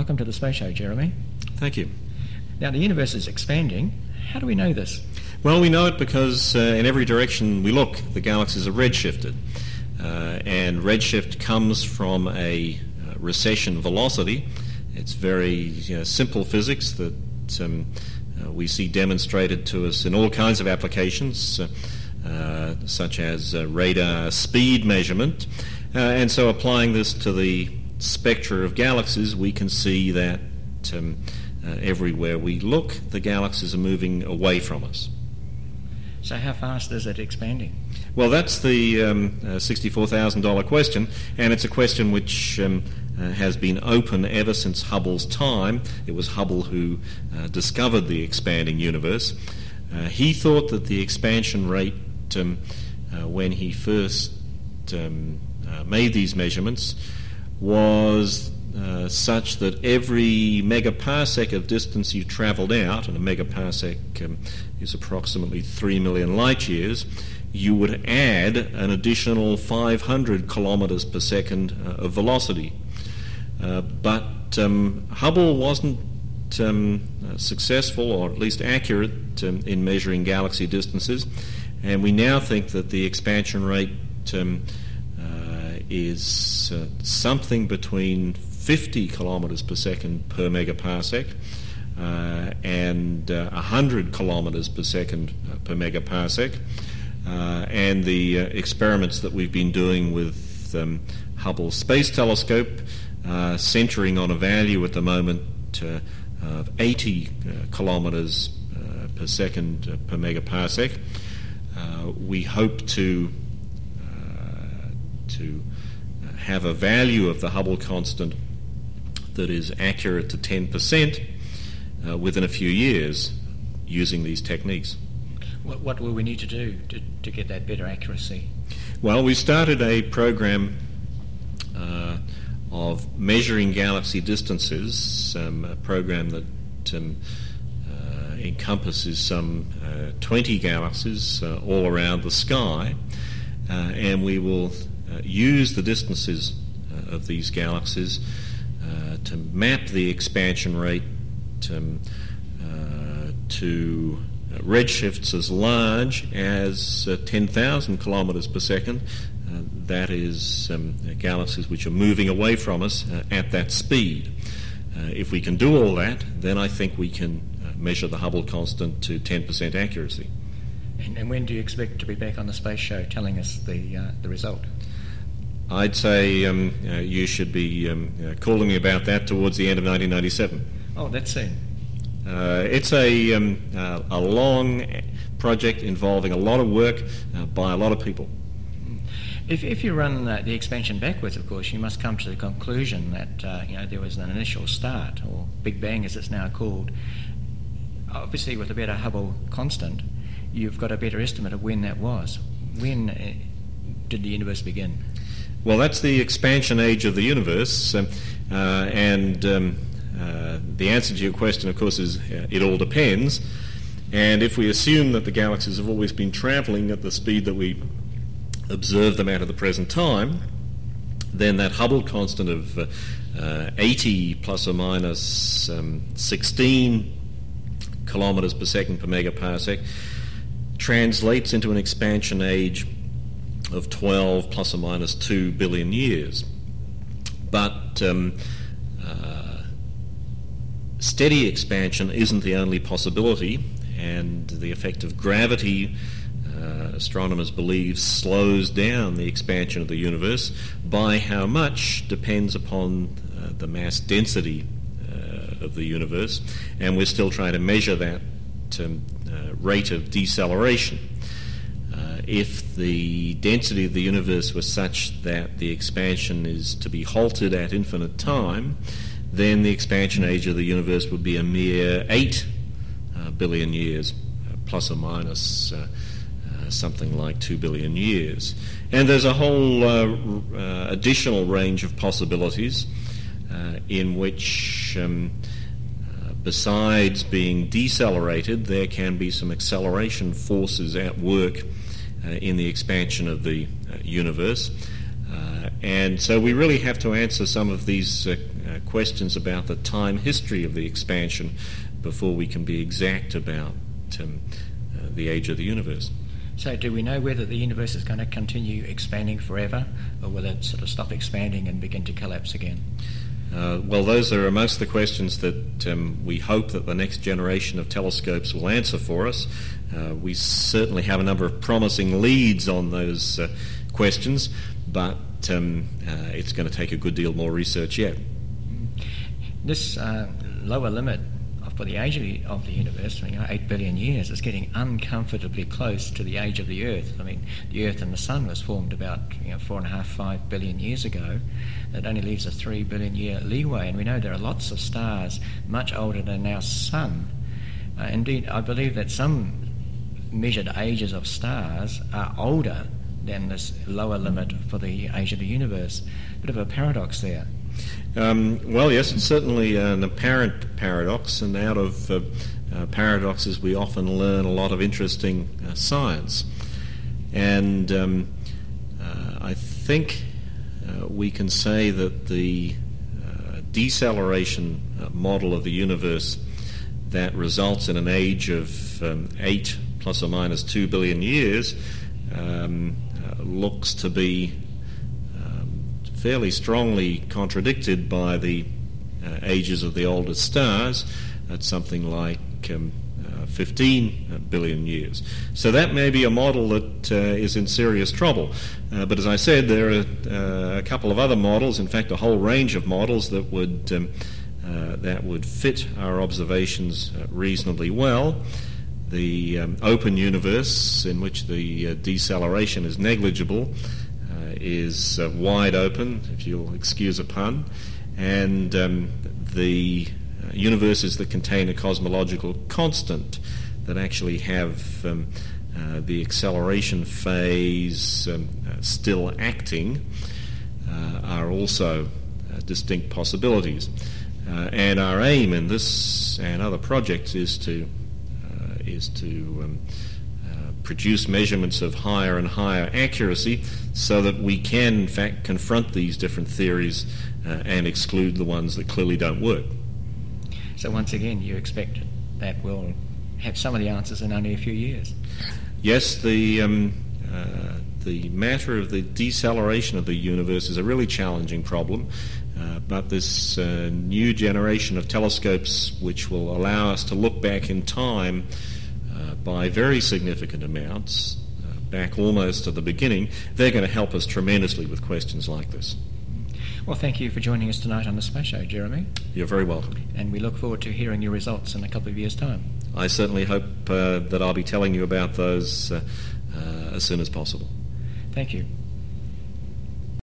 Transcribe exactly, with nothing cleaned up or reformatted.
welcome to the Space Show, Jeremy. Thank you. Now, the universe is expanding. How do we know this? Well, we know it because uh, in every direction we look, the galaxies are redshifted. Uh, and redshift comes from a uh, recession velocity. It's very you know, simple physics that um, uh, we see demonstrated to us in all kinds of applications, uh, uh, such as uh, radar speed measurement. Uh, and so applying this to the spectra of galaxies, we can see that um, uh, everywhere we look, the galaxies are moving away from us. So how fast is it expanding? Well, that's the um, uh, sixty-four thousand dollars question, and it's a question which um, uh, has been open ever since Hubble's time. It was Hubble who uh, discovered the expanding universe. Uh, he thought that the expansion rate, um, uh, when he first um, uh, made these measurements, was uh, such that every megaparsec of distance you travelled out, and a megaparsec um, is approximately three million light years, you would add an additional five hundred kilometres per second uh, of velocity. Uh, but um, Hubble wasn't um, uh, successful, or at least accurate, um, in measuring galaxy distances, and we now think that the expansion rate um, uh, is uh, something between fifty kilometres per second per megaparsec uh, and uh, one hundred kilometres per second uh, per megaparsec. Uh, and the uh, experiments that we've been doing with um, Hubble Space Telescope, uh, centering on a value at the moment uh, of eighty uh, kilometres uh, per second uh, per megaparsec. Uh, we hope to uh, to have a value of the Hubble constant that is accurate to ten percent uh, within a few years using these techniques. What, what will we need to do to, to get that better accuracy? Well, we started a program uh, of measuring galaxy distances, um, a program that um, uh, encompasses some uh, twenty galaxies uh, all around the sky, uh, and we will uh, use the distances uh, of these galaxies uh, to map the expansion rate um, uh, to Uh, redshifts as large as uh, ten thousand kilometres per second. Uh, that is um, uh, galaxies which are moving away from us uh, at that speed. Uh, if we can do all that, then I think we can uh, measure the Hubble constant to ten percent accuracy. And, and when do you expect to be back on the Space Show telling us the uh, the result? I'd say um, uh, you should be um, uh, calling me about that towards the end of nineteen ninety-seven. Oh, that's soon. Uh, it's a, um, uh, a long project involving a lot of work uh, by a lot of people. If, if you run uh, the expansion backwards, of course, you must come to the conclusion that uh, you know there was an initial start, or Big Bang as it's now called. Obviously, with a better Hubble constant, you've got a better estimate of when that was. When uh, did the universe begin? Well, that's the expansion age of the universe, um, uh, and um, Uh, the answer to your question, of course, is uh, it all depends. And if we assume that the galaxies have always been travelling at the speed that we observe them at at the present time, then that Hubble constant of uh, uh, eighty plus or minus um, sixteen kilometres per second per megaparsec translates into an expansion age of twelve plus or minus two billion years. But um, uh, steady expansion isn't the only possibility, and the effect of gravity, uh, astronomers believe, slows down the expansion of the universe. By how much depends upon uh, the mass density uh, of the universe, and we're still trying to measure that um, uh, rate of deceleration. Uh, if the density of the universe was such that the expansion is to be halted at infinite time, then the expansion age of the universe would be a mere eight uh, billion years, uh, plus or minus uh, uh, something like two billion years. And there's a whole uh, uh, additional range of possibilities uh, in which, um, uh, besides being decelerated, there can be some acceleration forces at work uh, in the expansion of the uh, universe. Uh, and so we really have to answer some of these uh, uh, questions about the time history of the expansion before we can be exact about um, uh, the age of the universe. So do we know whether the universe is going to continue expanding forever, or will it sort of stop expanding and begin to collapse again? Uh, well, those are most of the questions that um, we hope that the next generation of telescopes will answer for us. Uh, we certainly have a number of promising leads on those uh, questions, but um, uh, it's going to take a good deal more research yet. This uh, lower limit for the age of the, of the universe, you know, eight billion years, is getting uncomfortably close to the age of the Earth. I mean, the Earth and the Sun was formed about you know, four and a half, five billion years ago. That only leaves a three billion year leeway, and we know there are lots of stars much older than our Sun. Uh, indeed, I believe that some measured ages of stars are older than this lower limit for the age of the universe. Bit of a paradox there. Um, well, yes, it's certainly an apparent paradox, and out of uh, uh, paradoxes we often learn a lot of interesting uh, science. And um, uh, I think uh, we can say that the uh, deceleration uh, model of the universe that results in an age of um, eight plus or minus two billion years um, uh, looks to be fairly strongly contradicted by the uh, ages of the oldest stars at something like um, uh, fifteen billion years. So that may be a model that uh, is in serious trouble. Uh, but as I said, there are uh, a couple of other models, in fact a whole range of models that would, um, uh, that would fit our observations uh, reasonably well. The um, open universe, in which the uh, deceleration is negligible, is uh, wide open, if you'll excuse a pun, and um, the uh, universes that contain a cosmological constant that actually have um, uh, the acceleration phase um, uh, still acting uh, are also uh, distinct possibilities. Uh, and our aim in this and other projects is to uh, is to um, produce measurements of higher and higher accuracy so that we can, in fact, confront these different theories uh, and exclude the ones that clearly don't work. So once again, you expect that we'll have some of the answers in only a few years? Yes, the, um, uh, the matter of the deceleration of the universe is a really challenging problem, uh, but this uh, new generation of telescopes which will allow us to look back in time Uh, by very significant amounts, uh, back almost to the beginning, they're going to help us tremendously with questions like this. Well, thank you for joining us tonight on the Space Show, Jeremy. You're very welcome. And we look forward to hearing your results in a couple of years' time. I certainly hope uh, that I'll be telling you about those uh, uh, as soon as possible. Thank you.